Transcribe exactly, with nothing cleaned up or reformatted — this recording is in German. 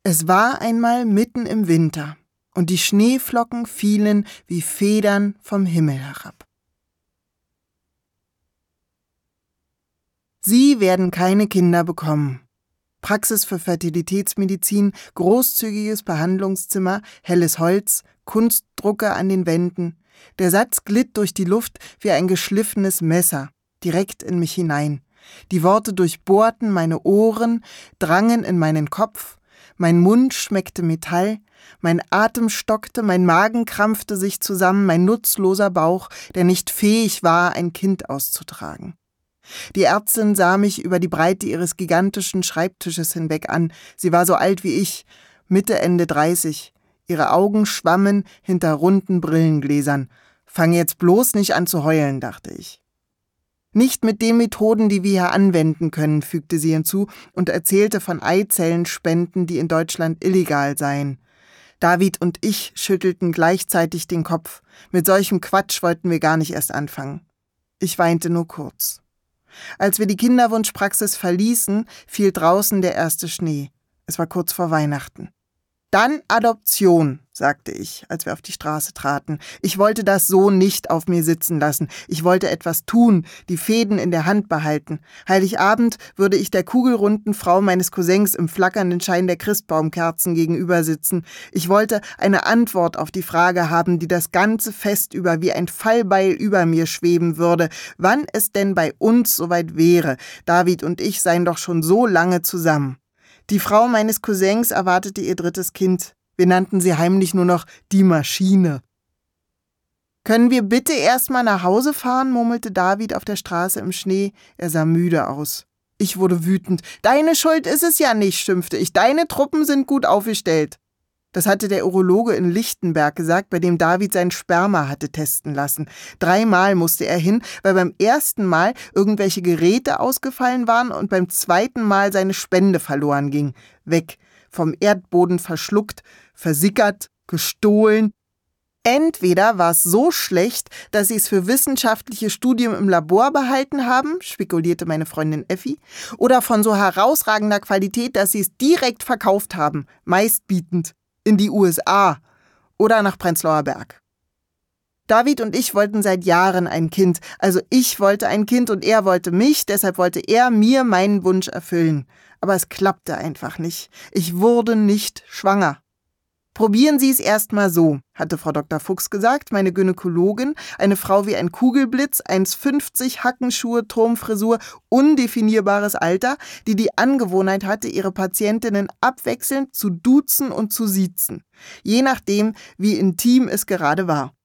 Es war einmal mitten im Winter und die Schneeflocken fielen wie Federn vom Himmel herab. Sie werden keine Kinder bekommen. Praxis für Fertilitätsmedizin, großzügiges Behandlungszimmer, helles Holz, Kunstdrucke an den Wänden. Der Satz glitt durch die Luft wie ein geschliffenes Messer, direkt in mich hinein. Die Worte durchbohrten meine Ohren, drangen in meinen Kopf. Mein Mund schmeckte Metall, mein Atem stockte, mein Magen krampfte sich zusammen, mein nutzloser Bauch, der nicht fähig war, ein Kind auszutragen. Die Ärztin sah mich über die Breite ihres gigantischen Schreibtisches hinweg an. Sie war so alt wie ich, Mitte, Ende dreißig. Ihre Augen schwammen hinter runden Brillengläsern. Fang jetzt bloß nicht an zu heulen, dachte ich. Nicht mit den Methoden, die wir hier anwenden können, fügte sie hinzu und erzählte von Eizellenspenden, die in Deutschland illegal seien. David und ich schüttelten gleichzeitig den Kopf. Mit solchem Quatsch wollten wir gar nicht erst anfangen. Ich weinte nur kurz. Als wir die Kinderwunschpraxis verließen, fiel draußen der erste Schnee. Es war kurz vor Weihnachten. Dann Adoption, sagte ich, als wir auf die Straße traten. Ich wollte das so nicht auf mir sitzen lassen. Ich wollte etwas tun, die Fäden in der Hand behalten. Heiligabend würde ich der kugelrunden Frau meines Cousins im flackernden Schein der Christbaumkerzen gegenüber sitzen. Ich wollte eine Antwort auf die Frage haben, die das ganze Fest über wie ein Fallbeil über mir schweben würde, wann es denn bei uns soweit wäre. David und ich seien doch schon so lange zusammen. Die Frau meines Cousins erwartete ihr drittes Kind. Wir nannten sie heimlich nur noch die Maschine. »Können wir bitte erst mal nach Hause fahren?« murmelte David auf der Straße im Schnee. Er sah müde aus. Ich wurde wütend. »Deine Schuld ist es ja nicht«, schimpfte ich. »Deine Truppen sind gut aufgestellt.« Das hatte der Urologe in Lichtenberg gesagt, bei dem David sein Sperma hatte testen lassen. Dreimal musste er hin, weil beim ersten Mal irgendwelche Geräte ausgefallen waren und beim zweiten Mal seine Spende verloren ging. Weg, vom Erdboden verschluckt, versickert, gestohlen. Entweder war es so schlecht, dass sie es für wissenschaftliche Studien im Labor behalten haben, spekulierte meine Freundin Effi, oder von so herausragender Qualität, dass sie es direkt verkauft haben, meistbietend. In die U S A oder nach Prenzlauer Berg. David und ich wollten seit Jahren ein Kind. Also ich wollte ein Kind und er wollte mich, deshalb wollte er mir meinen Wunsch erfüllen. Aber es klappte einfach nicht. Ich wurde nicht schwanger. Probieren Sie es erst mal so, hatte Frau Doktor Fuchs gesagt, meine Gynäkologin, eine Frau wie ein Kugelblitz, eins Komma fünfzig, Hackenschuhe, Turmfrisur, undefinierbares Alter, die die Angewohnheit hatte, ihre Patientinnen abwechselnd zu duzen und zu siezen, je nachdem, wie intim es gerade war.